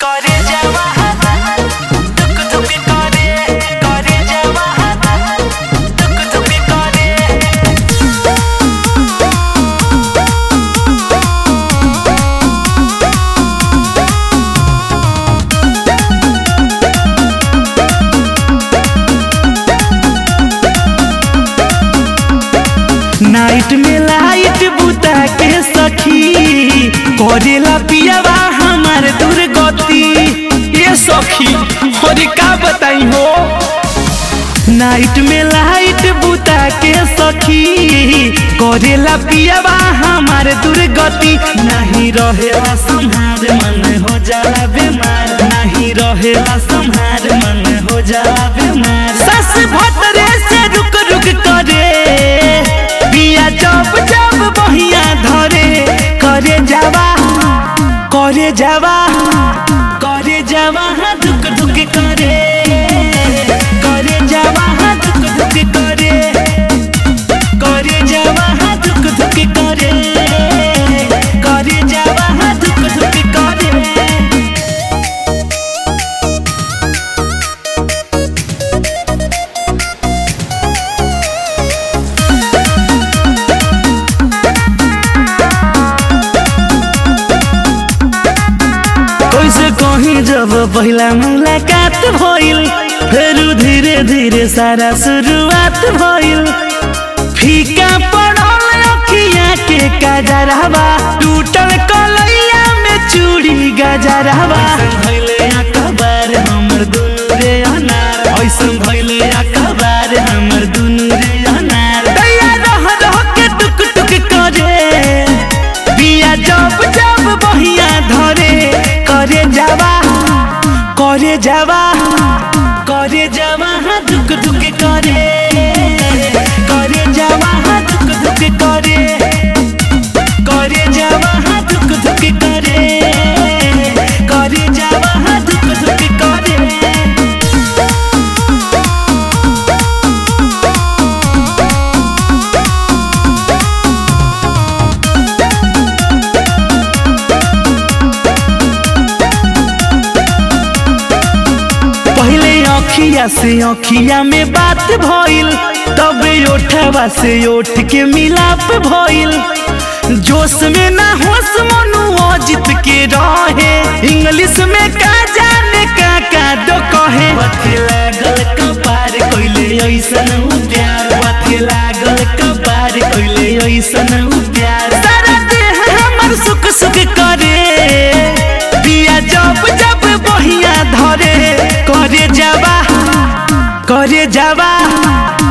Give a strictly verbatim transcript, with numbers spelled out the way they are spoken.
करे जावा दुख दुख करे करे जावा दुख दुख करे। नाइट में लाइट बुता के सखी करेला पियावा हमार दुर्गति। ये सखी और का बताई हो। नाइट में लाइट बुता के सखी करेला पियावा हमार दुर्गति। नहीं रहेला संहार मन हो जाला बीमार, नहीं रहेला संहार मन हो जाला बीमार। सस भतरे से रुक रुक करे पिया जब जब बहिया धरे करे जावा करे जावा करे जावा दुख दुख करे करे जावा दुख दुख करे करे जावा दुख दुख करे करे जावा दुख दुख करे। कहीं जब पहला मुलाकात भइल फिर धीरे धीरे सारा शुरुआत भइल। फीका पड़ल अखिया के गजरवा टूटल कलैया में चूड़ी गजरवा। भइले अखबार हमर दुनु रे अनार, ऐसन भइले अखबार हमर दुनु रे अनार। दैया रह रह के टुक टुक करे बिया जब जब बहिया धरे करे जावा करे जावा करे जावा दुख दुख करे करे जावा दुख दुख करे करे जावा दुख दुख करे करे जावा दुख दुख करे। अखिया से अखिया में बात भइल तब ओठवा से ओठ के मिलाप भइल। जोश में ना होश मनु अजित के रहे इंग्लिश में का जाने का का दो कहे। बाथे लागल कपार कइले ऐसन प्यार, बाथे लागल कपार कइले ऐसन प्यार। सारा देह हमर सुख सुख करे पिया जब जब बहिया धरे करे जावा करे जावा